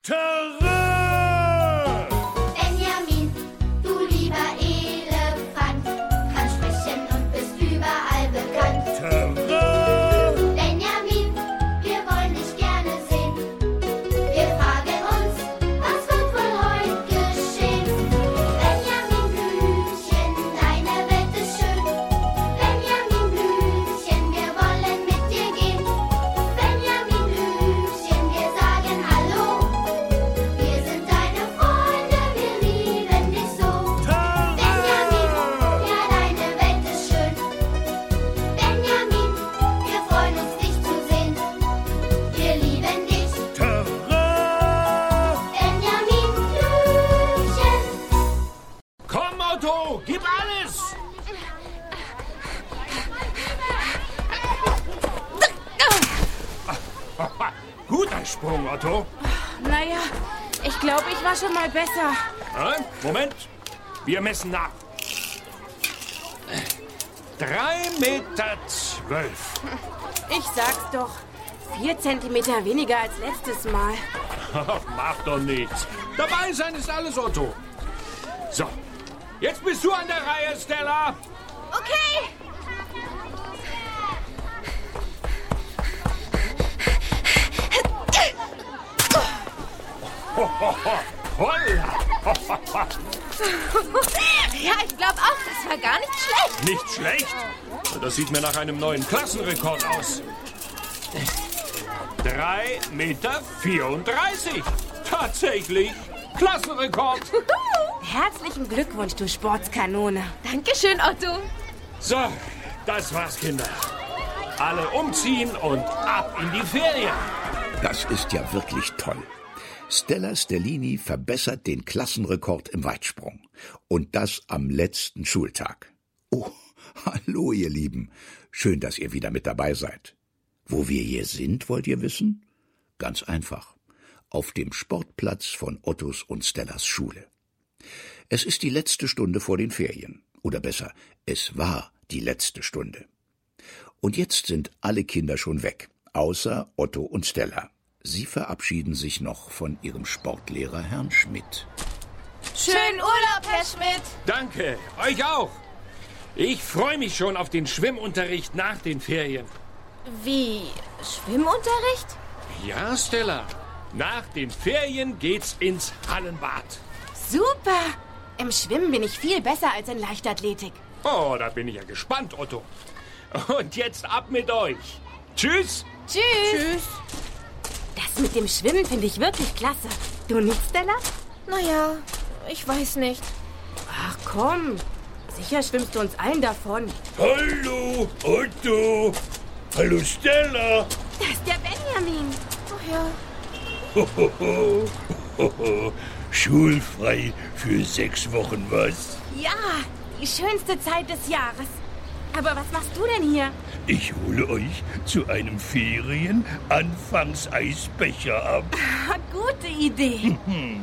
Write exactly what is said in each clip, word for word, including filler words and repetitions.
Terrain! Benjamin, du lieber Elefant, kannst sprechen und bist überall bekannt. Terrain! Benjamin, wir wollen dich gerne sehen. Wir fragen uns, was wird wohl heute geschehen? Benjamin Blümchen, deine Welt ist schön. Benjamin Blümchen, wir wollen mit dir gehen. Benjamin Blümchen, wir sagen Hallo. Wir sind deine Freunde, wir lieben dich so. Benjamin, ja, deine Welt ist schön. Benjamin, wir freuen uns, dich zu sehen. Wir lieben dich. Terrain! Benjamin Blümchen. Komm, Otto, gib alles! Guter Sprung, Otto. Naja, ich glaube, ich war schon mal besser. Äh, Moment, wir messen nach. Drei Meter zwölf. Ich sag's doch. Vier Zentimeter weniger als letztes Mal. Macht doch nichts. Dabei sein ist alles, Otto. So, jetzt bist du an der Reihe, Stella. Okay. Holla. Ja, ich glaube auch, das war gar nicht schlecht. Nicht schlecht. Das sieht mir nach einem neuen Klassenrekord aus. Drei Meter vierunddreißig. Tatsächlich. Klassenrekord. Herzlichen Glückwunsch, du Sportskanone. Dankeschön, Otto. So, das war's, Kinder. Alle umziehen und ab in die Ferien. Das ist ja wirklich toll. Stella Stellini verbessert den Klassenrekord im Weitsprung. Und das am letzten Schultag. Oh, hallo ihr Lieben. Schön, dass ihr wieder mit dabei seid. Wo wir hier sind, wollt ihr wissen? Ganz einfach. Auf dem Sportplatz von Ottos und Stellas Schule. Es ist die letzte Stunde vor den Ferien. Oder besser, es war die letzte Stunde. Und jetzt sind alle Kinder schon weg, außer Otto und Stella. Sie verabschieden sich noch von ihrem Sportlehrer Herrn Schmidt. Schönen Urlaub, Herr Schmidt. Danke, euch auch. Ich freue mich schon auf den Schwimmunterricht nach den Ferien. Wie? Schwimmunterricht? Ja, Stella. Nach den Ferien geht's ins Hallenbad. Super. Im Schwimmen bin ich viel besser als in Leichtathletik. Oh, da bin ich ja gespannt, Otto. Und jetzt ab mit euch. Tschüss. Tschüss. Tschüss. Das mit dem Schwimmen finde ich wirklich klasse. Du nicht, Stella? Naja, ich weiß nicht. Ach komm, sicher schwimmst du uns allen davon. Hallo, Otto. Hallo, Stella. Das ist der Benjamin. Ach ja. Hohoho, hoho. Schulfrei für sechs Wochen, was? Ja, die schönste Zeit des Jahres. Aber was machst du denn hier? Ich hole euch zu einem Ferien-Anfangseisbecher ab. Gute Idee.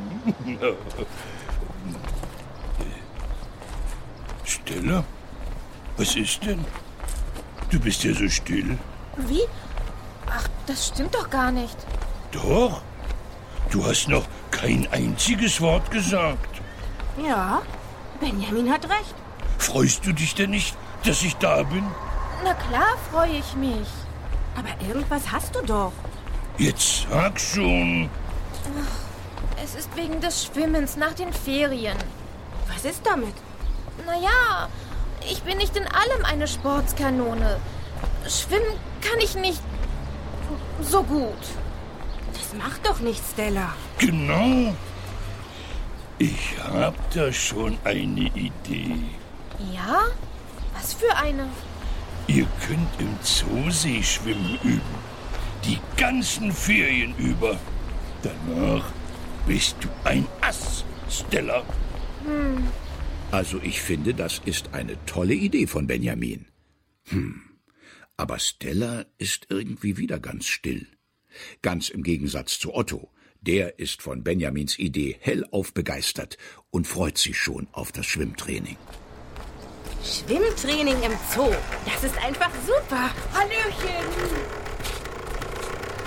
Stella, was ist denn? Du bist ja so still. Wie? Ach, das stimmt doch gar nicht. Doch, du hast noch kein einziges Wort gesagt. Ja, Benjamin hat recht. Freust du dich denn nicht, dass ich da bin? Na klar freue ich mich. Aber irgendwas hast du doch. Jetzt sag schon. Es ist wegen des Schwimmens nach den Ferien. Was ist damit? Naja, ich bin nicht in allem eine Sportskanone. Schwimmen kann ich nicht so gut. Das macht doch nichts, Stella. Genau. Ich hab da schon eine Idee. Ja? Was für eine? Ihr könnt im Zoosee schwimmen üben. Die ganzen Ferien über. Danach bist du ein Ass, Stella. Hm. Also ich finde, das ist eine tolle Idee von Benjamin. Hm, aber Stella ist irgendwie wieder ganz still. Ganz im Gegensatz zu Otto. Der ist von Benjamins Idee hellauf begeistert und freut sich schon auf das Schwimmtraining. Schwimmtraining im Zoo, das ist einfach super. Hallöchen! Was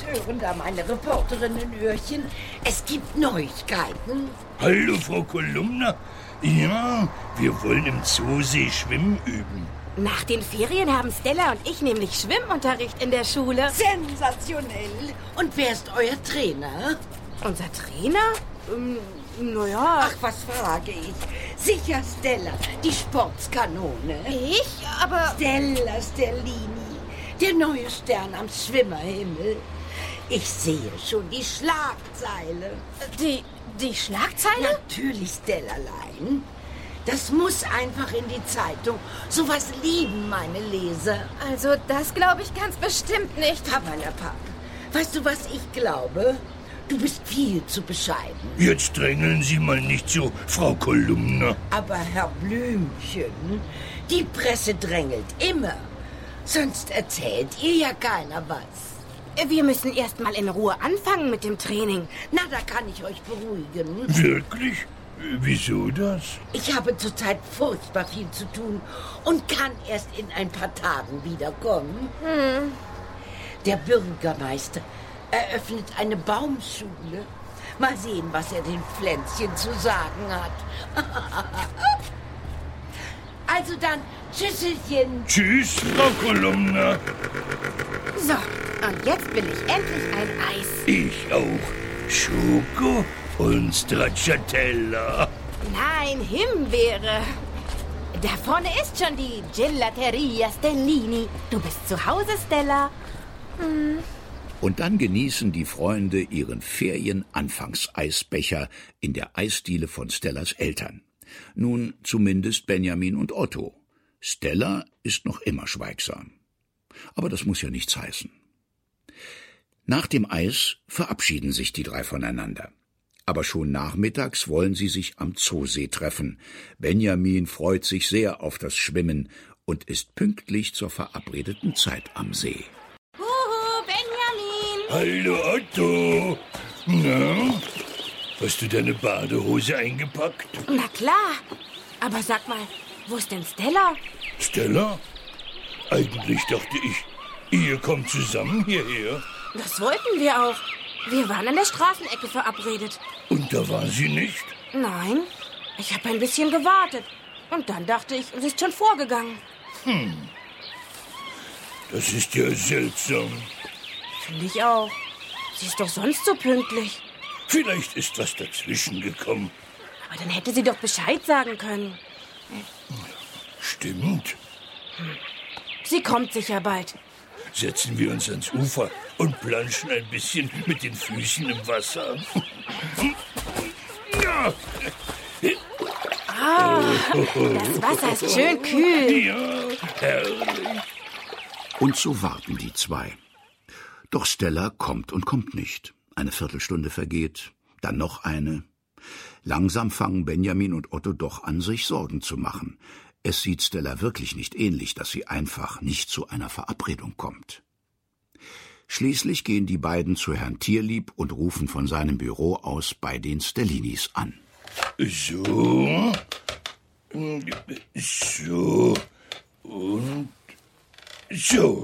hören da meine Reporterinnenöhrchen. Es gibt Neuigkeiten. Hallo, Frau Kolumna. Ja, wir wollen im Zoosee schwimmen üben. Nach den Ferien haben Stella und ich nämlich Schwimmunterricht in der Schule. Sensationell. Und wer ist euer Trainer? Unser Trainer? Ähm, naja. Ach, was frage ich? Sicher Stella, die Sportskanone. Ich? Aber... Stella Stellini, der neue Stern am Schwimmerhimmel. Ich sehe schon die Schlagzeile. Die, die Schlagzeile? Natürlich, Stellalein. Das muss einfach in die Zeitung. Sowas lieben meine Leser. Also, das glaube ich ganz bestimmt nicht. Papalapap. Weißt du, was ich glaube? Du bist viel zu bescheiden. Jetzt drängeln Sie mal nicht so, Frau Kolumna. Aber Herr Blümchen, die Presse drängelt immer. Sonst erzählt ihr ja keiner was. Wir müssen erst mal in Ruhe anfangen mit dem Training. Na, da kann ich euch beruhigen. Wirklich? Wieso das? Ich habe zurzeit furchtbar viel zu tun und kann erst in ein paar Tagen wiederkommen. Hm. Der Bürgermeister eröffnet eine Baumschule. Mal sehen, was er den Pflänzchen zu sagen hat. Also dann, Tschüsselchen. Tschüss, Frau Kolumna. So, und jetzt will ich endlich ein Eis. Ich auch. Schoko und Stracciatella. Nein, Himbeere. Da vorne ist schon die Gelateria Stellini. Du bist zu Hause, Stella. Hm. Und dann genießen die Freunde ihren Ferien-Anfangseisbecher in der Eisdiele von Stellas Eltern. Nun zumindest Benjamin und Otto. Stella ist noch immer schweigsam. Aber das muss ja nichts heißen. Nach dem Eis verabschieden sich die drei voneinander. Aber schon nachmittags wollen sie sich am Zoosee treffen. Benjamin freut sich sehr auf das Schwimmen und ist pünktlich zur verabredeten Zeit am See. Huhu, Benjamin! Hallo, Otto. Na, hast du deine Badehose eingepackt? Na klar. Aber sag mal, wo ist denn Stella? Stella? Eigentlich dachte ich, ihr kommt zusammen hierher. Das wollten wir auch. Wir waren an der Straßenecke verabredet. Und da war sie nicht? Nein, ich habe ein bisschen gewartet. Und dann dachte ich, sie ist schon vorgegangen. Hm, das ist ja seltsam. Finde ich auch. Sie ist doch sonst so pünktlich. Vielleicht ist was dazwischen gekommen. Aber dann hätte sie doch Bescheid sagen können. Stimmt. Sie kommt sicher bald. Setzen wir uns ans Ufer und planschen ein bisschen mit den Füßen im Wasser. Ja. Ah, das Wasser ist schön kühl. Ja, herrlich. Und so warten die zwei. Doch Stella kommt und kommt nicht. Eine Viertelstunde vergeht, dann noch eine. Langsam fangen Benjamin und Otto doch an, sich Sorgen zu machen. Es sieht Stella wirklich nicht ähnlich, dass sie einfach nicht zu einer Verabredung kommt. Schließlich gehen die beiden zu Herrn Tierlieb und rufen von seinem Büro aus bei den Stellinis an. So, so und so.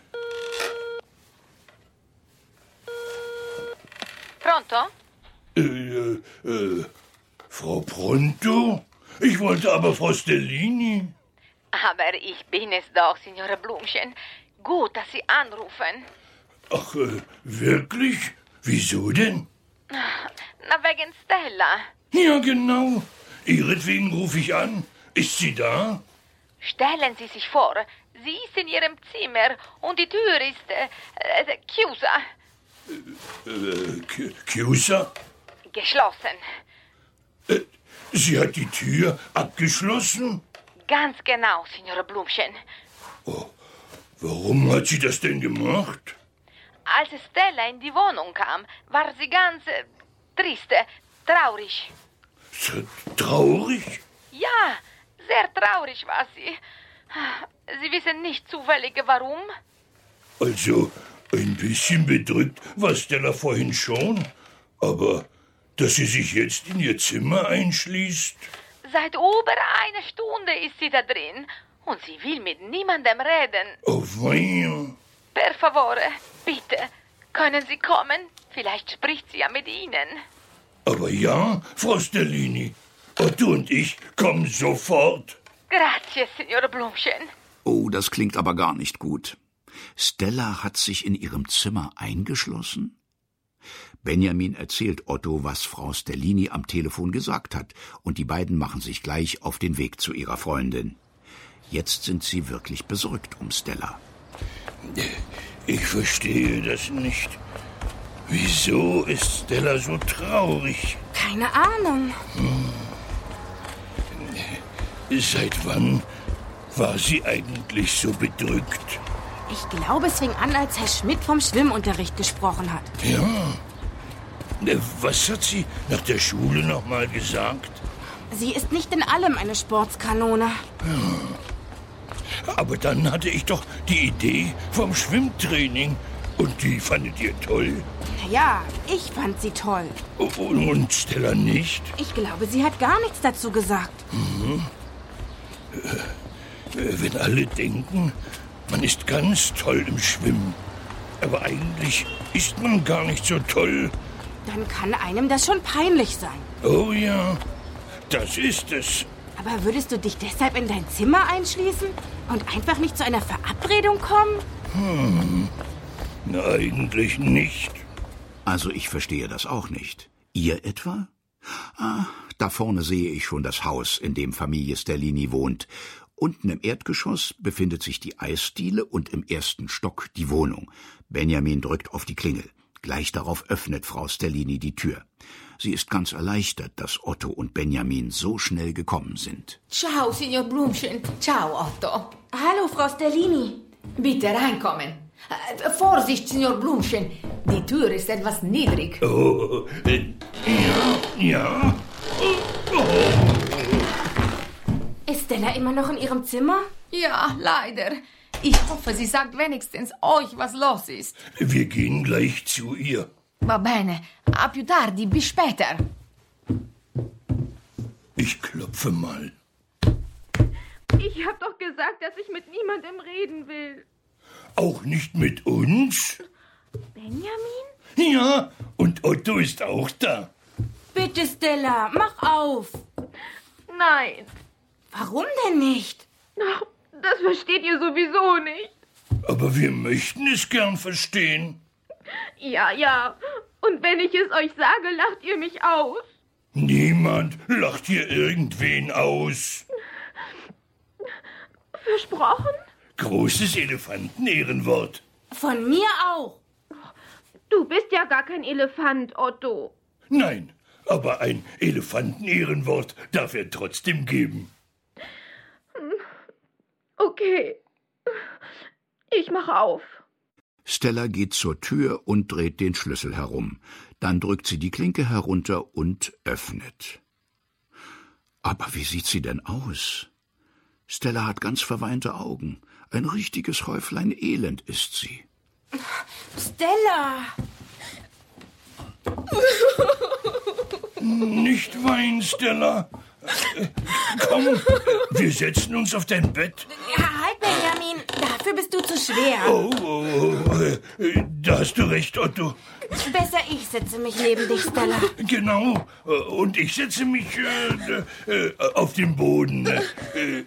Pronto? Äh, äh, Frau Pronto? Ich wollte aber Frau Stellini. Aber ich bin es doch, Signora Blümchen. Gut, dass Sie anrufen. Ach, äh, wirklich? Wieso denn? Na, wegen Stella. Ja, genau. Ihretwegen rufe ich an. Ist sie da? Stellen Sie sich vor, sie ist in ihrem Zimmer und die Tür ist äh, äh, chiusa. Äh, K- Chiusa? Geschlossen. Äh, sie hat die Tür abgeschlossen? Ganz genau, Signora Blümchen. Oh, warum hat sie das denn gemacht? Als Stella in die Wohnung kam, war sie ganz äh, triste, traurig. So traurig? Ja, sehr traurig war sie. Sie wissen nicht zufällig, warum? Also, ein bisschen bedrückt war Stella vorhin schon. Aber dass sie sich jetzt in ihr Zimmer einschließt? Seit über einer Stunde ist sie da drin. Und sie will mit niemandem reden. Oh, weia. Per favore, bitte, Können Sie kommen? Vielleicht spricht sie ja mit Ihnen. Aber ja, Frau Stellini. Otto und ich kommen sofort. Grazie, Signor Blümchen. Oh, das klingt aber gar nicht gut. Stella hat sich in ihrem Zimmer eingeschlossen? Benjamin erzählt Otto, was Frau Stellini am Telefon gesagt hat, und die beiden machen sich gleich auf den Weg zu ihrer Freundin. Jetzt sind sie wirklich besorgt um Stella. Ich verstehe das nicht. Wieso ist Stella so traurig? Keine Ahnung. Hm. Seit wann war sie eigentlich so bedrückt? Ich glaube, es fing an, als Herr Schmidt vom Schwimmunterricht gesprochen hat. Ja. Was hat sie nach der Schule noch mal gesagt? Sie ist nicht in allem eine Sportskanone. Ja. Aber dann hatte ich doch die Idee vom Schwimmtraining. Und die fandet ihr toll? Ja, ich fand sie toll. Und Stella nicht? Ich glaube, sie hat gar nichts dazu gesagt. Mhm. Wenn alle denken, man ist ganz toll im Schwimmen, aber eigentlich ist man gar nicht so toll, dann kann einem das schon peinlich sein. Oh ja, das ist es. Aber würdest du dich deshalb in dein Zimmer einschließen und einfach nicht zu einer Verabredung kommen? Hm, na, eigentlich nicht. Also ich verstehe das auch nicht. Ihr etwa? Ah, da vorne sehe ich schon das Haus, in dem Familie Stellini wohnt. Unten im Erdgeschoss befindet sich die Eisdiele und im ersten Stock die Wohnung. Benjamin drückt auf die Klingel. Gleich darauf öffnet Frau Stellini die Tür. Sie ist ganz erleichtert, dass Otto und Benjamin so schnell gekommen sind. Ciao, Signor Blümchen. Ciao, Otto. Hallo, Frau Stellini. Bitte reinkommen. Äh, Vorsicht, Signor Blümchen. Die Tür ist etwas niedrig. Oh, äh, ja, ja. Oh, oh. Ist Stella immer noch in ihrem Zimmer? Ja, leider. Ich hoffe, sie sagt wenigstens euch, was los ist. Wir gehen gleich zu ihr. Va bene. A più tardi. Bis später. Ich klopfe mal. Ich hab doch gesagt, dass ich mit niemandem reden will. Auch nicht mit uns? Benjamin? Ja, und Otto ist auch da. Bitte, Stella, mach auf. Nein. Warum denn nicht? Ach, das versteht ihr sowieso nicht. Aber wir möchten es gern verstehen. Ja, ja. Und wenn ich es euch sage, lacht ihr mich aus. Niemand lacht hier irgendwen aus. Versprochen? Großes Elefanten-Ehrenwort. Von mir auch. Du bist ja gar kein Elefant, Otto. Nein, aber ein Elefanten-Ehrenwort darf er trotzdem geben. Okay. Ich mache auf. Stella geht zur Tür und dreht den Schlüssel herum. Dann drückt sie die Klinke herunter und öffnet. Aber wie sieht sie denn aus? Stella hat ganz verweinte Augen. Ein richtiges Häuflein Elend ist sie. Stella! Nicht weinen, Stella. Komm, wir setzen uns auf dein Bett. Ja, halt, Benjamin. Dafür bist du zu schwer. Oh, oh, oh, da hast du recht, Otto. Besser ich setze mich neben dich, Stella. Genau. Und ich setze mich äh, äh, auf den Boden. Äh,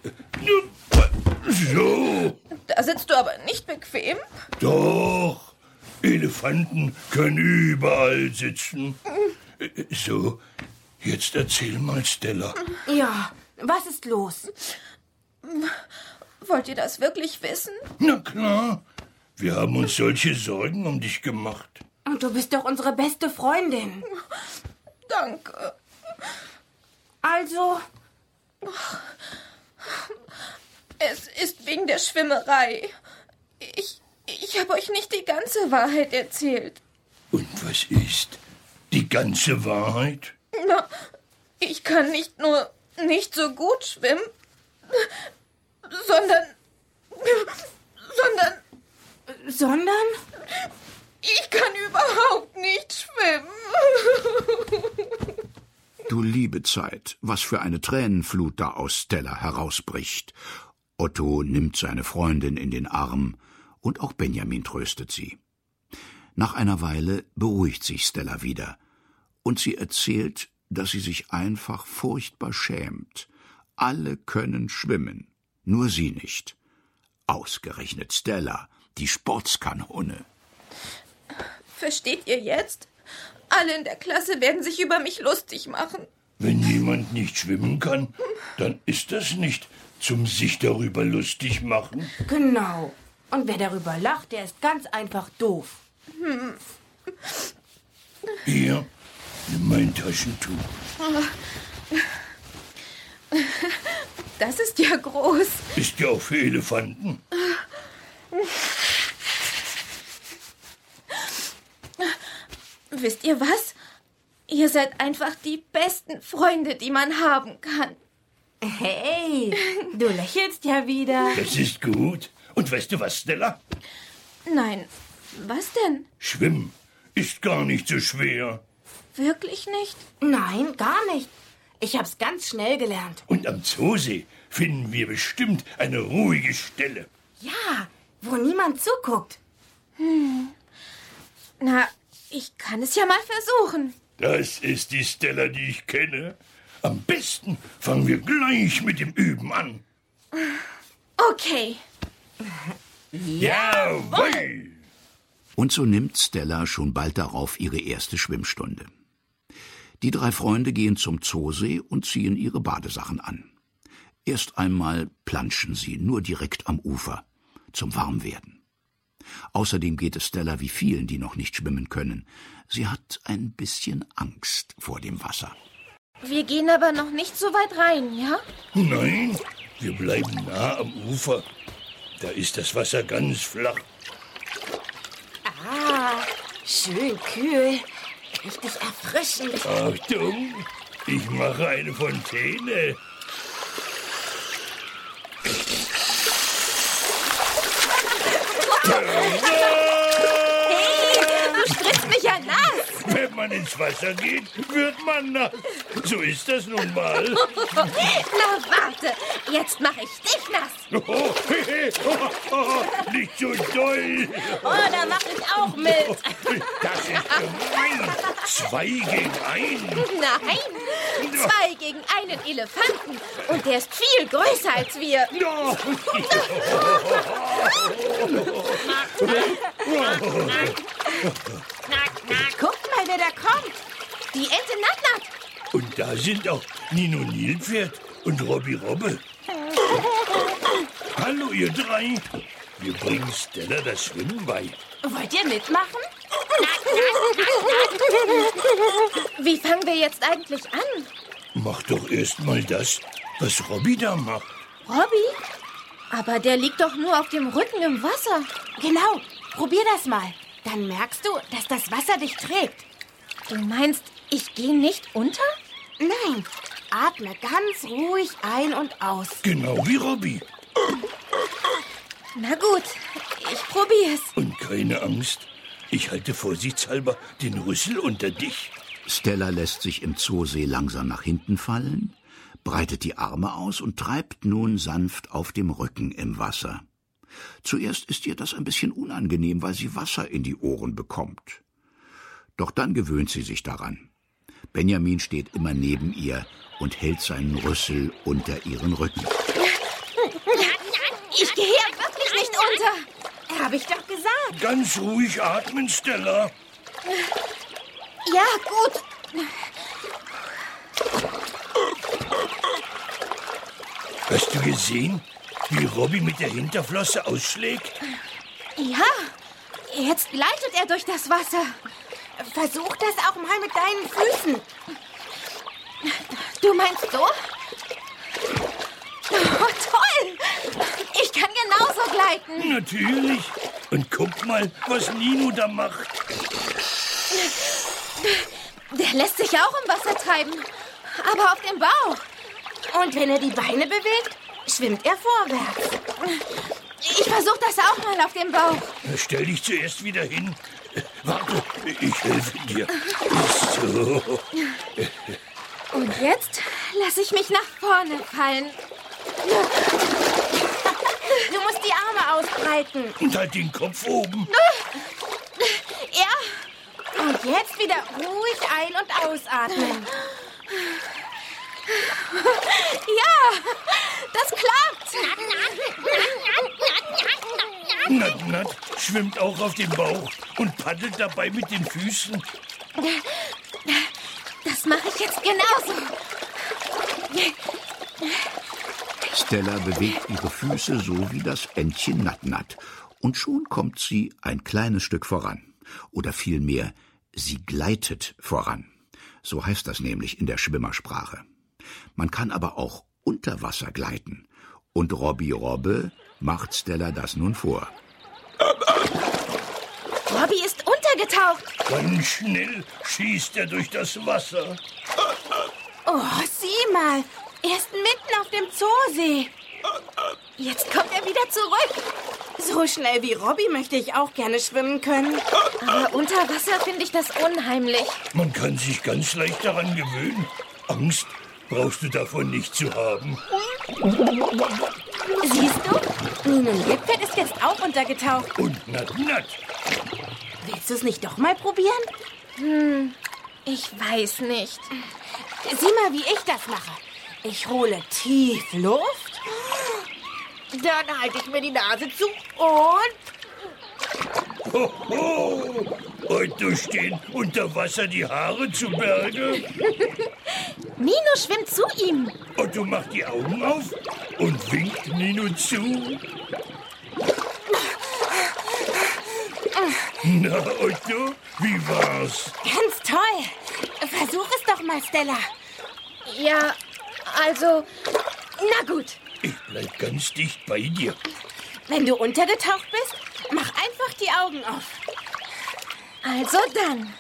so. Da sitzt du aber nicht bequem. Doch. Elefanten können überall sitzen. So, jetzt erzähl mal, Stella. Ja, was ist los? Wollt ihr das wirklich wissen? Na klar. Wir haben uns solche Sorgen um dich gemacht. Und du bist doch unsere beste Freundin. Danke. Also? Es ist wegen der Schwimmerei. Ich, ich habe euch nicht die ganze Wahrheit erzählt. Und was ist die ganze Wahrheit? Na, ich kann nicht nur nicht so gut schwimmen, sondern... sondern... Sondern? Ich kann überhaupt nicht schwimmen. Du liebe Zeit, was für eine Tränenflut da aus Stella herausbricht. Otto nimmt seine Freundin in den Arm und auch Benjamin tröstet sie. Nach einer Weile beruhigt sich Stella wieder und sie erzählt, dass sie sich einfach furchtbar schämt. Alle können schwimmen, nur sie nicht. Ausgerechnet Stella, die Sportskanone. Versteht ihr jetzt? Alle in der Klasse werden sich über mich lustig machen. Wenn jemand nicht schwimmen kann, dann ist das nicht zum sich darüber lustig machen. Genau. Und wer darüber lacht, der ist ganz einfach doof. Hm. Hier, nimm mein Taschentuch. Das ist ja groß. Ist ja auch für Elefanten. Wisst ihr was? Ihr seid einfach die besten Freunde, die man haben kann. Hey, du lächelst ja wieder. Das ist gut. Und weißt du was, Stella? Nein, was denn? Schwimmen ist gar nicht so schwer. Wirklich nicht? Nein, gar nicht. Ich hab's ganz schnell gelernt. Und am Zoosee finden wir bestimmt eine ruhige Stelle. Ja, wo niemand zuguckt. Hm. Na, ich kann es ja mal versuchen. Das ist die Stella, die ich kenne. Am besten fangen wir gleich mit dem Üben an. Okay. Jawohl! Und so nimmt Stella schon bald darauf ihre erste Schwimmstunde. Die drei Freunde gehen zum Zoosee und ziehen ihre Badesachen an. Erst einmal planschen sie, nur direkt am Ufer, zum Warmwerden. Außerdem geht es Stella wie vielen, die noch nicht schwimmen können. Sie hat ein bisschen Angst vor dem Wasser. Wir gehen aber noch nicht so weit rein, ja? Nein, wir bleiben nah am Ufer. Da ist das Wasser ganz flach. Ah, schön kühl. Richtig erfrischend. Achtung, ich mache eine Fontäne. Hey, du spritzt mich ja nass. Wenn man ins Wasser geht, wird man nass. So ist das nun mal. Na warte, jetzt mache ich dich nass. Oh, oh, oh, nicht so doll. Oh, da mache ich auch mit. Das ist gemein. Zwei gegen einen. Nein, zwei gegen einen Elefanten. Und der ist viel größer als wir. No. Guck mal, wer da kommt. Die Ente Natt-Natt. Und da sind auch Nino Nilpferd und Robby Robbe. Hallo, ihr drei. Wir bringen Stella das Schwimmen bei. Wollt ihr mitmachen? Wie fangen wir jetzt eigentlich an? Mach doch erst mal das, was Robby da macht. Robby? Aber der liegt doch nur auf dem Rücken im Wasser. Genau, probier das mal. Dann merkst du, dass das Wasser dich trägt. Du meinst, ich gehe nicht unter? Nein, atme ganz ruhig ein und aus. Genau wie Robby. Na gut, ich probier's. Und keine Angst, ich halte vorsichtshalber den Rüssel unter dich. Stella lässt sich im Zoosee langsam nach hinten fallen, breitet die Arme aus und treibt nun sanft auf dem Rücken im Wasser. Zuerst ist ihr das ein bisschen unangenehm, weil sie Wasser in die Ohren bekommt. Doch dann gewöhnt sie sich daran. Benjamin steht immer neben ihr und hält seinen Rüssel unter ihren Rücken. Ich gehe hier wirklich nicht unter. Hab ich doch gesagt. Ganz ruhig atmen, Stella. Ja, gut. Hast du gesehen, wie Robby mit der Hinterflosse ausschlägt? Ja, jetzt gleitet er durch das Wasser. Versuch das auch mal mit deinen Füßen. Du meinst so? Oh, toll! Ich kann genauso gleiten. Natürlich. Und guck mal, was Nino da macht. Der lässt sich auch im Wasser treiben, aber auf dem Bauch. Und wenn er die Beine bewegt, schwimmt er vorwärts. Ich versuche das auch mal auf dem Bauch. Stell dich zuerst wieder hin. Warte, ich helfe dir. So. Und jetzt lasse ich mich nach vorne fallen. Du musst die Arme ausbreiten. Und halt den Kopf oben. Ja. Und jetzt wieder ruhig ein- und ausatmen. Ja, das klappt. Nat Nat schwimmt auch auf dem Bauch und paddelt dabei mit den Füßen. Das mache ich jetzt genauso. Stella bewegt ihre Füße so wie das Entchen Nat Nat. Und schon kommt sie ein kleines Stück voran. Oder vielmehr, sie gleitet voran. So heißt das nämlich in der Schwimmersprache. Man kann aber auch unter Wasser gleiten. Und Robby Robbe macht Stella das nun vor. Robby ist untergetaucht. Ganz schnell schießt er durch das Wasser. Oh, sieh mal. Er ist mitten auf dem Zoosee. Jetzt kommt er wieder zurück. So schnell wie Robby möchte ich auch gerne schwimmen können. Aber unter Wasser finde ich das unheimlich. Man kann sich ganz leicht daran gewöhnen. Angst brauchst du davon nicht zu haben. Siehst du? Nino Nilpferd ist jetzt auch untergetaucht. Und Nat Nat. Willst du es nicht doch mal probieren? Hm, ich weiß nicht. Sieh mal, wie ich das mache. Ich hole tief Luft. Dann halte ich mir die Nase zu und... Hoho! Otto stehen unter Wasser die Haare zu Berge. Nino schwimmt zu ihm. Otto macht die Augen auf und winkt Nino zu. Na, Otto, wie war's? Ganz toll. Versuch es doch mal, Stella. Ja, also, na gut. Ich bleib ganz dicht bei dir. Wenn du untergetaucht bist, mach einfach die Augen auf. Also dann.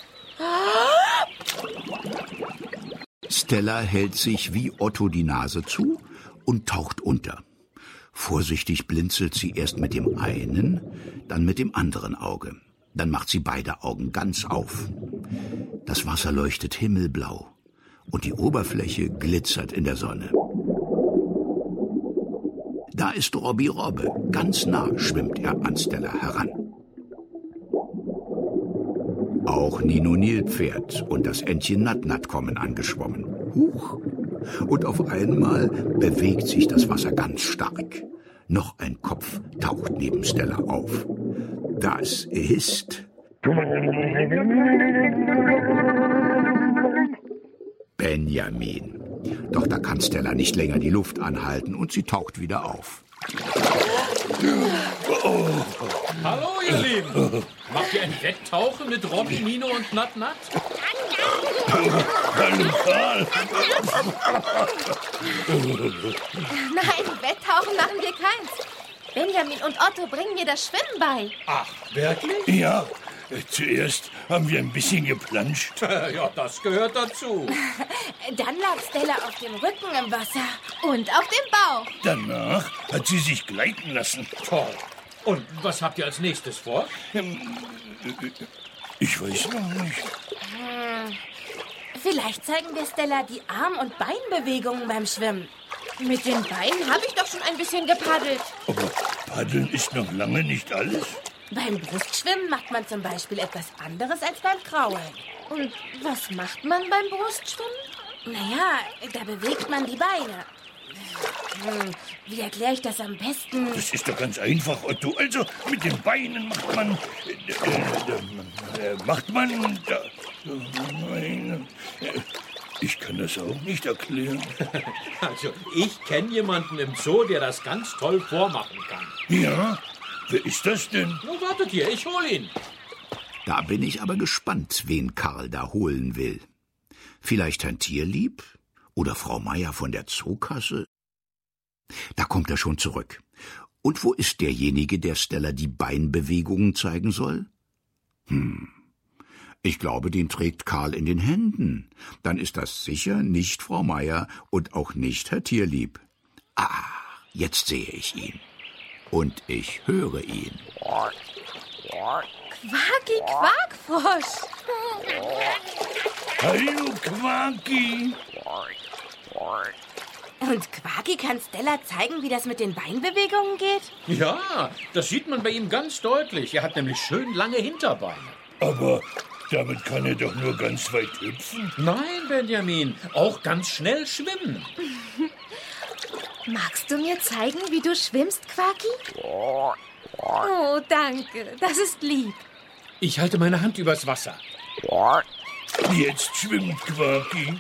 Stella hält sich wie Otto die Nase zu und taucht unter. Vorsichtig blinzelt sie erst mit dem einen, dann mit dem anderen Auge. Dann macht sie beide Augen ganz auf. Das Wasser leuchtet himmelblau und die Oberfläche glitzert in der Sonne. Da ist Robby Robbe. Ganz nah schwimmt er an Stella heran. Auch Nino Nilpferd und das Entchen Nat Nat kommen angeschwommen. Huch! Und auf einmal bewegt sich das Wasser ganz stark. Noch ein Kopf taucht neben Stella auf. Das ist... Benjamin. Doch da kann Stella nicht länger die Luft anhalten und sie taucht wieder auf. Oh. Hallo, ihr Lieben. Macht ihr ein Wetttauchen mit Robby, Nino und Nat Nat? Hallo, Karl. Nein, Wetttauchen machen wir keins. Benjamin und Otto bringen mir das Schwimmen bei. Ach, wirklich? Ja, zuerst haben wir ein bisschen geplanscht. Ja, das gehört dazu. Dann lag Stella auf dem Rücken im Wasser. Und auf dem Bauch. Danach hat sie sich gleiten lassen. Toll. Und was habt ihr als nächstes vor? Ich weiß noch nicht. Hm. Vielleicht zeigen wir Stella die Arm- und Beinbewegungen beim Schwimmen. Mit den Beinen habe ich doch schon ein bisschen gepaddelt. Aber Paddeln ist noch lange nicht alles. Beim Brustschwimmen macht man zum Beispiel etwas anderes als beim Kraulen. Und was macht man beim Brustschwimmen? Naja, da bewegt man die Beine. Hm, wie erkläre ich das am besten? Das ist doch ganz einfach, Otto. Also, mit den Beinen macht man... Äh, äh, macht man... Da, nein, äh, ich kann das auch nicht erklären. Also, ich kenne jemanden im Zoo, der das ganz toll vormachen kann. Ja? Wer ist das denn? Nun, wartet hier, ich hol ihn. Da bin ich aber gespannt, wen Karl da holen will. Vielleicht Herrn Tierlieb? Oder Frau Meier von der Zookasse? Da kommt er schon zurück. Und wo ist derjenige, der Stella die Beinbewegungen zeigen soll? Hm, ich glaube, den trägt Karl in den Händen. Dann ist das sicher nicht Frau Meier und auch nicht Herr Tierlieb. Ah, jetzt sehe ich ihn. Und ich höre ihn. Quaki Quakfrosch. Hallo, Quaki. Und Quaki kann Stella zeigen, wie das mit den Beinbewegungen geht? Ja, das sieht man bei ihm ganz deutlich. Er hat nämlich schön lange Hinterbeine. Aber damit kann er doch nur ganz weit hüpfen. Nein, Benjamin, auch ganz schnell schwimmen. Magst du mir zeigen, wie du schwimmst, Quaki? Oh, danke. Das ist lieb. Ich halte meine Hand übers Wasser. Jetzt schwimmt Quaki.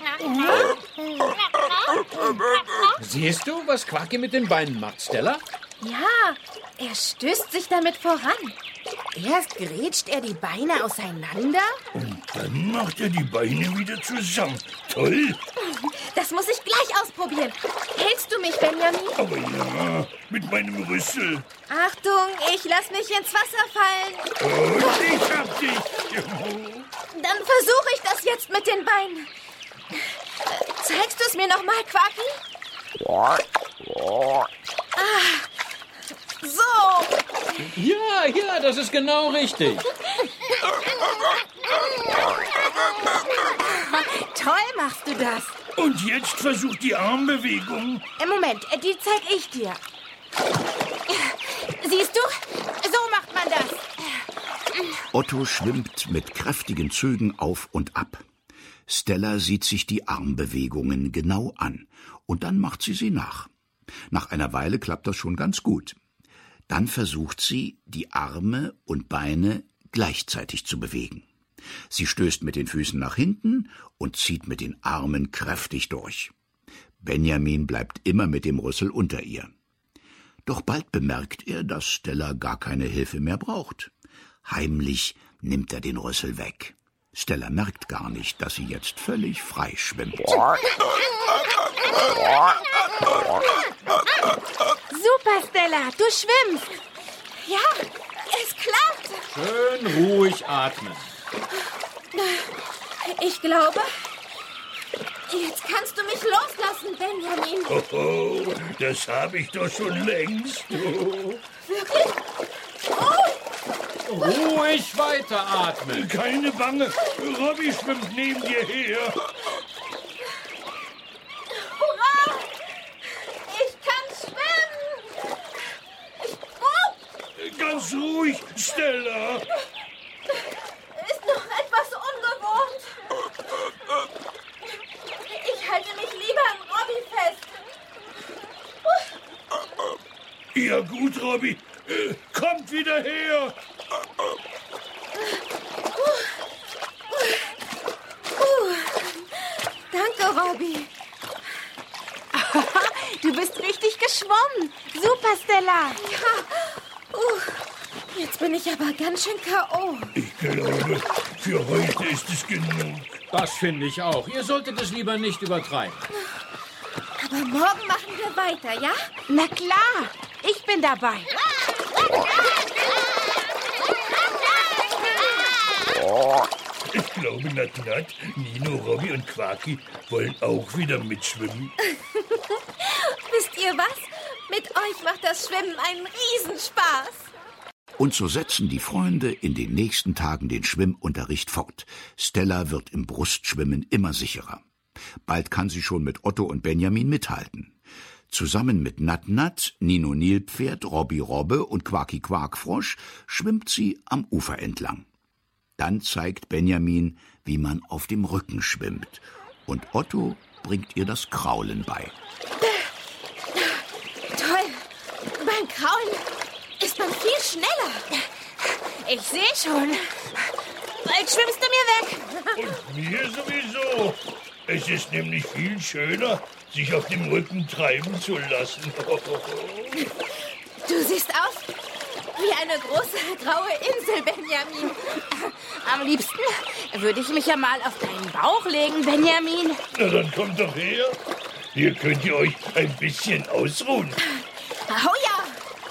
Siehst du, was Quaki mit den Beinen macht, Stella? Ja, er stößt sich damit voran. Erst grätscht er die Beine auseinander. Und dann macht er die Beine wieder zusammen. Toll. Das muss ich gleich ausprobieren. Hältst du mich, Benjamin? Aber ja, mit meinem Rüssel. Achtung, ich lass mich ins Wasser fallen. Und ich hab dich. Dann versuche ich das jetzt mit den Beinen. Zeigst du es mir noch mal, Quaki? Ah, so. Ja, ja, das ist genau richtig. Toll machst du das. Und jetzt versuch die Armbewegung. Im Moment, die zeig ich dir. Siehst du? So macht man das. Otto schwimmt mit kräftigen Zügen auf und ab. Stella sieht sich die Armbewegungen genau an und dann macht sie sie nach. Nach einer Weile klappt das schon ganz gut. Dann versucht sie, die Arme und Beine gleichzeitig zu bewegen. Sie stößt mit den Füßen nach hinten und zieht mit den Armen kräftig durch. Benjamin bleibt immer mit dem Rüssel unter ihr. Doch bald bemerkt er, dass Stella gar keine Hilfe mehr braucht. Heimlich nimmt er den Rüssel weg. Stella merkt gar nicht, dass sie jetzt völlig frei schwimmt. Super, Stella, du schwimmst. Ja, es klappt. Schön ruhig atmen. Ich glaube, jetzt kannst du mich loslassen, Benjamin. Oh, das habe ich doch schon längst. Oh. Wirklich? Oh. Ruhig weiteratmen. Keine Bange, Robby schwimmt neben dir her. Hurra! Ich kann schwimmen! Ich, oh. Ganz ruhig, Stella. Ist noch etwas ungewohnt. Ich halte mich lieber an Robby fest. Ja gut, Robby. Kommt wieder her. Danke, Robby. Du bist richtig geschwommen. Super, Stella. Ja. Uh, jetzt bin ich aber ganz schön K O Ich glaube, für heute ist es genug. Das finde ich auch. Ihr solltet es lieber nicht übertreiben. Aber morgen machen wir weiter, ja? Na klar, ich bin dabei. Ich glaube, Nat Nat, Nino, Robby und Quaki wollen auch wieder mitschwimmen. Wisst ihr was? Mit euch macht das Schwimmen einen Riesenspaß. Und so setzen die Freunde in den nächsten Tagen den Schwimmunterricht fort. Stella wird im Brustschwimmen immer sicherer. Bald kann sie schon mit Otto und Benjamin mithalten. Zusammen mit Nat Nat, Nino Nilpferd, Robby Robbe und Quaki Quarkfrosch schwimmt sie am Ufer entlang. Dann zeigt Benjamin, wie man auf dem Rücken schwimmt. Und Otto bringt ihr das Kraulen bei. Toll. Beim Kraulen ist man viel schneller. Ich sehe schon. Bald schwimmst du mir weg. Und mir sowieso. Es ist nämlich viel schöner, sich auf dem Rücken treiben zu lassen. Du siehst aus wie eine große graue Insel, Benjamin. Am liebsten würde ich mich ja mal auf deinen Bauch legen, Benjamin. Na, dann kommt doch her. Hier könnt ihr euch ein bisschen ausruhen. Oh ja.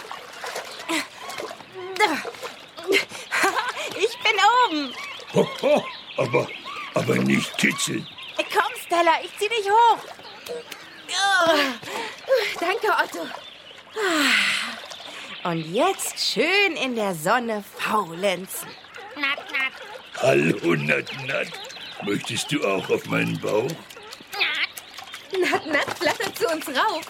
Ich bin oben. Ho, ho, aber, aber nicht kitzeln. Komm, Stella, ich zieh dich hoch. Danke, Otto. Und jetzt schön in der Sonne faulenzen. Hallo, Nat Nat. Möchtest du auch auf meinen Bauch? Nat Nat flattert zu uns rauf.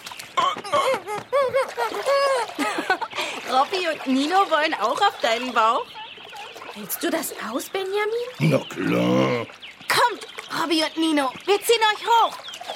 Robby und Nino wollen auch auf deinen Bauch. Hältst du das aus, Benjamin? Na klar. Kommt, Robby und Nino, wir ziehen euch hoch.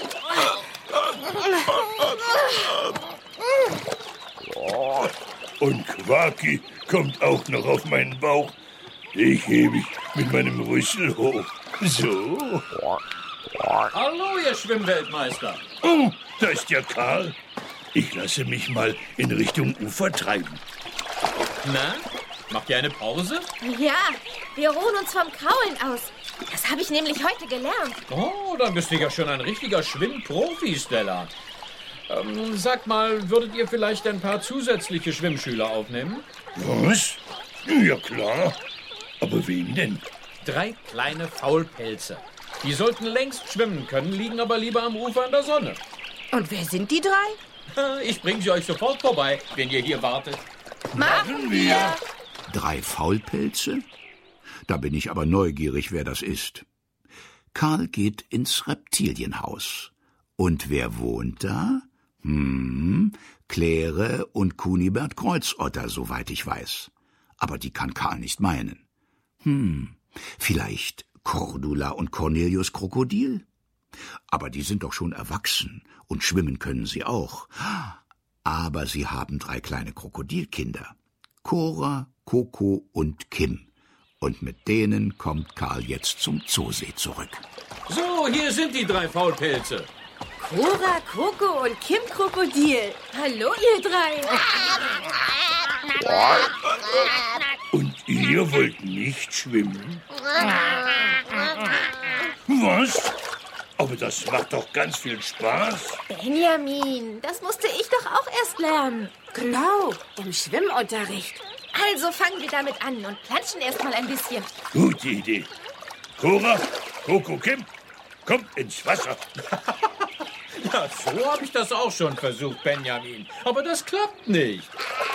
Und Quaki kommt auch noch auf meinen Bauch. Ich hebe mich mit meinem Rüssel hoch. So. Hallo, ihr Schwimmweltmeister. Oh, da ist ja Karl. Ich lasse mich mal in Richtung Ufer treiben. Na, macht ihr eine Pause? Ja, wir ruhen uns vom Kraulen aus. Das habe ich nämlich heute gelernt. Oh, dann bist du ja schon ein richtiger Schwimmprofi, Stella. Ähm, sag mal, würdet ihr vielleicht ein paar zusätzliche Schwimmschüler aufnehmen? Was? Ja klar. Aber wen denn? Drei kleine Faulpelze. Die sollten längst schwimmen können, liegen aber lieber am Ufer in der Sonne. Und wer sind die drei? Ich bringe sie euch sofort vorbei, wenn ihr hier wartet. Machen wir. Drei Faulpelze? Da bin ich aber neugierig, wer das ist. Karl geht ins Reptilienhaus. Und wer wohnt da? Hm, Claire und Kunibert Kreuzotter, soweit ich weiß. Aber die kann Karl nicht meinen. Hm, vielleicht Cordula und Cornelius Krokodil? Aber die sind doch schon erwachsen und schwimmen können sie auch. Aber sie haben drei kleine Krokodilkinder. Cora, Coco und Kim. Und mit denen kommt Karl jetzt zum Zoosee zurück. So, hier sind die drei Faulpelze. Cora, Coco und Kim Krokodil. Hallo, ihr drei. Und ihr wollt nicht schwimmen? Was? Aber das macht doch ganz viel Spaß. Benjamin, das musste ich doch auch erst lernen. Genau, im Schwimmunterricht. Also fangen wir damit an und planschen erst mal ein bisschen. Gute Idee. Cora, Coco, Kim, kommt ins Wasser. Ja, so habe ich das auch schon versucht, Benjamin. Aber das klappt nicht.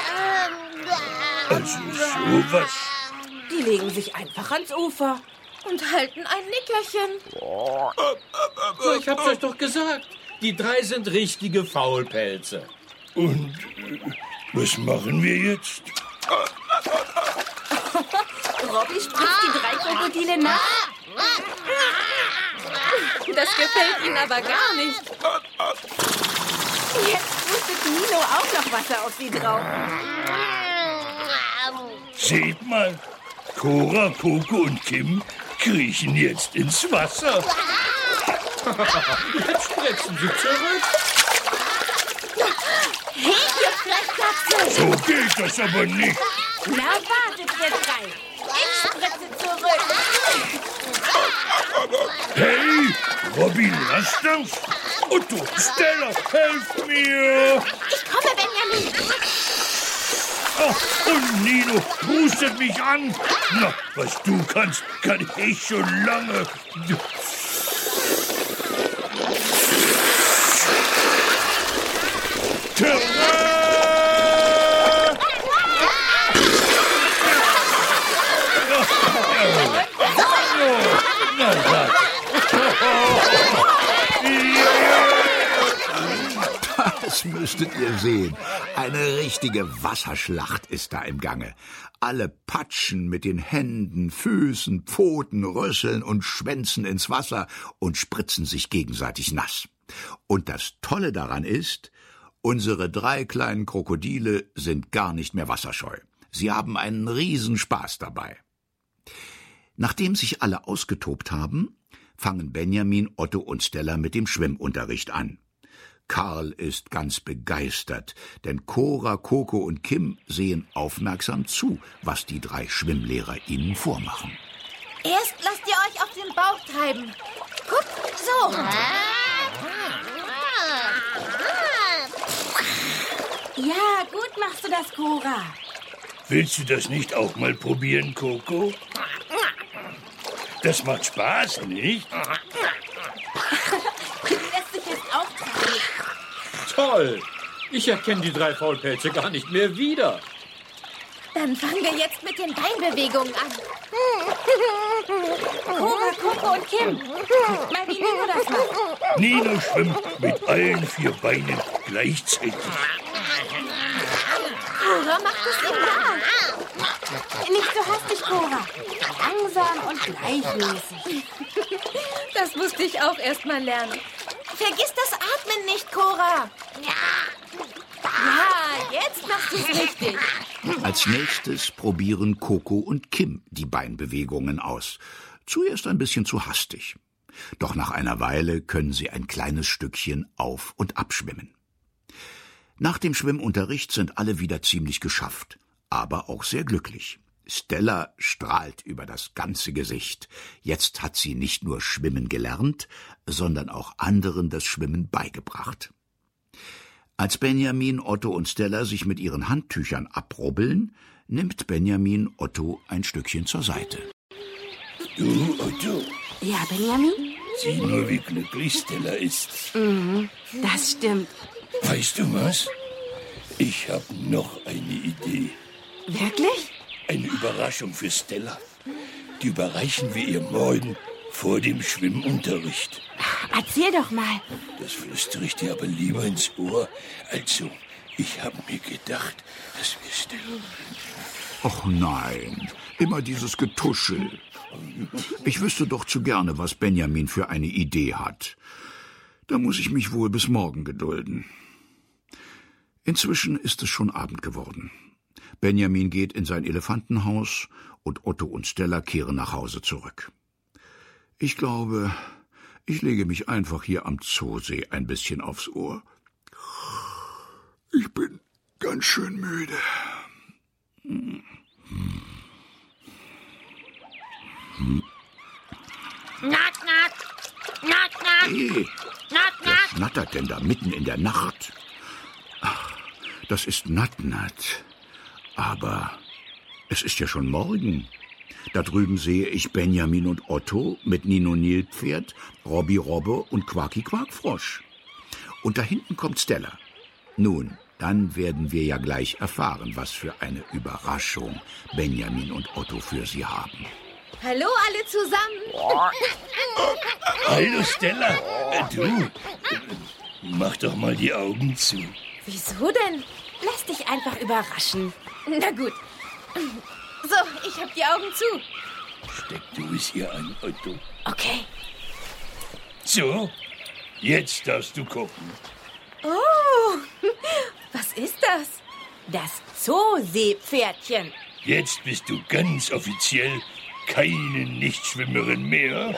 Also sowas. Die legen sich einfach ans Ufer. Und halten ein Nickerchen. So, ich hab's euch doch gesagt. Die drei sind richtige Faulpelze. Und äh, was machen wir jetzt? Robby spritzt die drei Krokodile nach. Das gefällt ihnen aber gar nicht. Jetzt pustet Nino auch noch Wasser auf sie drauf. Seht mal, Cora, Coco und Kim kriechen jetzt ins Wasser. Jetzt spritzen sie zurück. Hey, ihr Frechdachse! So geht das aber nicht. Na, wartet, ihr drei. Ich spritze zurück. Hey, Robby, lass das. Otto, Stella, helft mir. Ich komme, Benjamin. Oh, und Nino pustet mich an. Na, was du kannst, kann ich schon lange. Das müsstet ihr sehen. Eine richtige Wasserschlacht ist da im Gange. Alle patschen mit den Händen, Füßen, Pfoten, Rüsseln und Schwänzen ins Wasser und spritzen sich gegenseitig nass. Und das Tolle daran ist, unsere drei kleinen Krokodile sind gar nicht mehr wasserscheu. Sie haben einen Riesenspaß dabei. Nachdem sich alle ausgetobt haben, fangen Benjamin, Otto und Stella mit dem Schwimmunterricht an. Karl ist ganz begeistert, denn Cora, Coco und Kim sehen aufmerksam zu, was die drei Schwimmlehrer ihnen vormachen. Erst lasst ihr euch auf den Bauch treiben. Guck, so. Ja, gut machst du das, Cora. Willst du das nicht auch mal probieren, Coco? Das macht Spaß, nicht? Du lässt dich jetzt auch treiben. Toll. Ich erkenne die drei Faulpelze gar nicht mehr wieder. Dann fangen wir jetzt mit den Beinbewegungen an. Cora, Coco und Kim. Guckt mal, wie Nino das macht. Nino schwimmt mit allen vier Beinen gleichzeitig. Cora macht es ihm nach. Nicht so hastig, Cora. Langsam und gleichmäßig. Das musste ich auch erst mal lernen. Vergiss das Atmen nicht, Cora. Ja, jetzt machst du es richtig. Als nächstes probieren Coco und Kim die Beinbewegungen aus. Zuerst ein bisschen zu hastig. Doch nach einer Weile können sie ein kleines Stückchen auf- und abschwimmen. Nach dem Schwimmunterricht sind alle wieder ziemlich geschafft, aber auch sehr glücklich. Stella strahlt über das ganze Gesicht. Jetzt hat sie nicht nur schwimmen gelernt, sondern auch anderen das Schwimmen beigebracht. Als Benjamin, Otto und Stella sich mit ihren Handtüchern abrubbeln, nimmt Benjamin Otto ein Stückchen zur Seite. Du, Otto, Ja, Benjamin? sieh nur, wie glücklich Stella ist. Mhm, das stimmt. Weißt du was? Ich habe noch eine Idee. Wirklich? Eine Überraschung für Stella. Die überreichen wir ihr morgen vor dem Schwimmunterricht. Erzähl doch mal. Das flüstere ich dir aber lieber ins Ohr. Also, ich habe mir gedacht, dass wir Stella... Och nein, immer dieses Getuschel. Ich wüsste doch zu gerne, was Benjamin für eine Idee hat. Da muss ich mich wohl bis morgen gedulden. Inzwischen ist es schon Abend geworden. Benjamin geht in sein Elefantenhaus und Otto und Stella kehren nach Hause zurück. Ich glaube, ich lege mich einfach hier am Zoosee ein bisschen aufs Ohr. Ich bin ganz schön müde. Hm. Hm. Hm. Nack, nack. Nack, nack. Hey, Nack, wer nack. schnattert denn da mitten in der Nacht? Ach, das ist Natt-Natt. Aber es ist ja schon morgen. Da drüben sehe ich Benjamin und Otto mit Nino Nilpferd, Robby Robbe und Quacky Quackfrosch. Und da hinten kommt Stella. Nun, dann werden wir ja gleich erfahren, was für eine Überraschung Benjamin und Otto für sie haben. Hallo alle zusammen. Hallo Stella, Äh, du, äh, mach doch mal die Augen zu. Wieso denn? Lass dich einfach überraschen. Na gut. So, ich hab die Augen zu. Steck du es ihr an, Otto. Okay. So, jetzt darfst du gucken. Oh, was ist das? Das Zooseepferdchen. Jetzt bist du ganz offiziell keine Nichtschwimmerin mehr.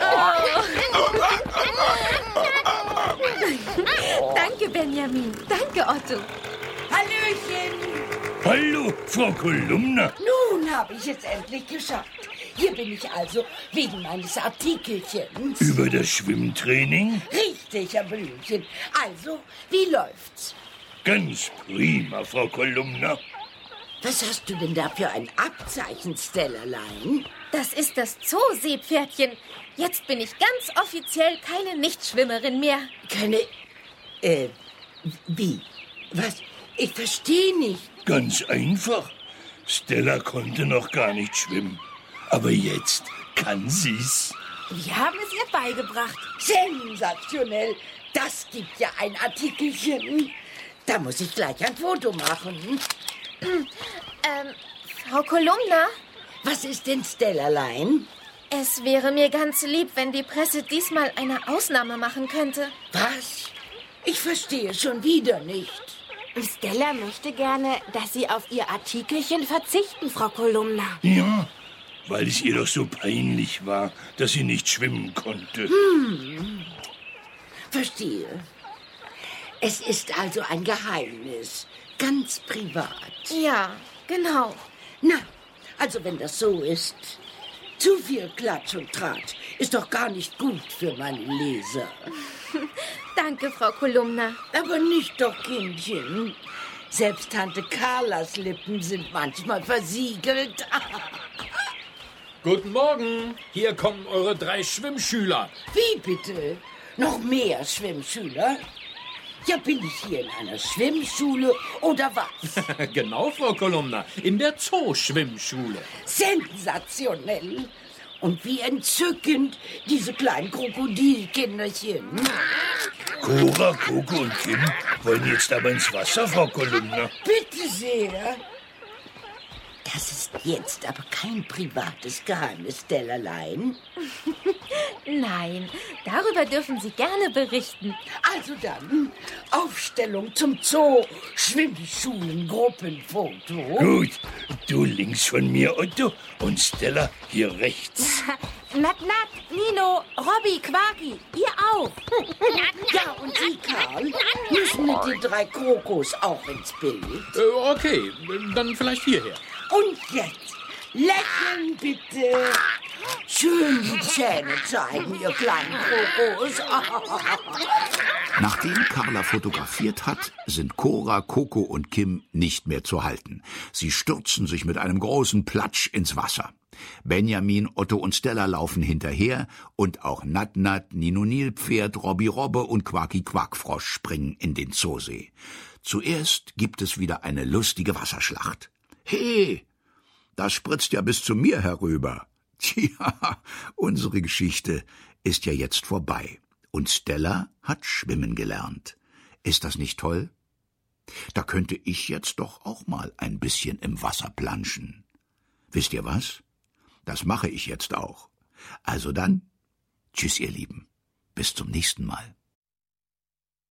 Danke, Benjamin. Danke, Otto. Hallöchen! Hallo, Frau Kolumna. Nun habe ich es endlich geschafft. Hier bin ich also wegen meines Artikelchens. Über das Schwimmtraining? Richtig, Herr Blümchen. Also, wie läuft's? Ganz prima, Frau Kolumna. Was hast du denn da für ein Abzeichen, Stellerlein? Das ist das Zooseepferdchen. Jetzt bin ich ganz offiziell keine Nichtschwimmerin mehr. Keine... Äh, wie? Was? Ich verstehe nicht. Ganz einfach. Stella konnte noch gar nicht schwimmen. Aber jetzt kann sie's. Wir haben es ihr beigebracht. Sensationell. Das gibt ja ein Artikelchen. Da muss ich gleich ein Foto machen. Ähm, Frau Kolumna, Was ist denn Stellerlein? es wäre mir ganz lieb, wenn die Presse diesmal eine Ausnahme machen könnte. Was? Ich verstehe schon wieder nicht. Stella möchte gerne, dass Sie auf Ihr Artikelchen verzichten, Frau Kolumna. Ja, weil es ihr doch so peinlich war, dass sie nicht schwimmen konnte. Hm. Verstehe. Es ist also ein Geheimnis. Ganz privat. Ja, genau. Na, also wenn das so ist. Zu viel Klatsch und Tratsch ist doch gar nicht gut für meine Leser. Danke, Frau Kolumna. Aber nicht doch, Kindchen. Selbst Tante Carlas Lippen sind manchmal versiegelt. Guten Morgen. Hier kommen eure drei Schwimmschüler. Wie bitte? Noch mehr Schwimmschüler? Ja, bin ich hier in einer Schwimmschule oder was? Genau, Frau Kolumna. In der Zoo-Schwimmschule. Sensationell. Und wie entzückend, diese kleinen Krokodilkinderchen. Cora, Coco und Kim wollen jetzt aber ins Wasser, Frau Kolumna. Bitte sehr. Das ist jetzt aber kein privates Geheimnis, Stellerlein. Nein, darüber dürfen Sie gerne berichten. Also dann, Aufstellung zum Zoo, Schwimmschulen-Gruppenfoto. Gut, du links von mir, Otto, und Stella hier rechts. Nat, Nat, Nino, Robby, Quaki, ihr auch. Ja, und Sie, Karl, müssen mit den drei Krokos auch ins Bild. Äh, okay, dann vielleicht hierher. Und jetzt, lächeln bitte. Schön die Zähne zeigen, ihr kleinen Krokos. Nachdem Carla fotografiert hat, sind Cora, Coco und Kim nicht mehr zu halten. Sie stürzen sich mit einem großen Platsch ins Wasser. Benjamin, Otto und Stella laufen hinterher und auch Nat Nat, Nino Nilpferd, Robby Robbe und Quaki Quackfrosch springen in den Zoosee. Zuerst gibt es wieder eine lustige Wasserschlacht. Hey, das spritzt ja bis zu mir herüber. Tja, unsere Geschichte ist ja jetzt vorbei. Und Stella hat schwimmen gelernt. Ist das nicht toll? Da könnte ich jetzt doch auch mal ein bisschen im Wasser planschen. Wisst ihr was? Das mache ich jetzt auch. Also dann, tschüss ihr Lieben. Bis zum nächsten Mal.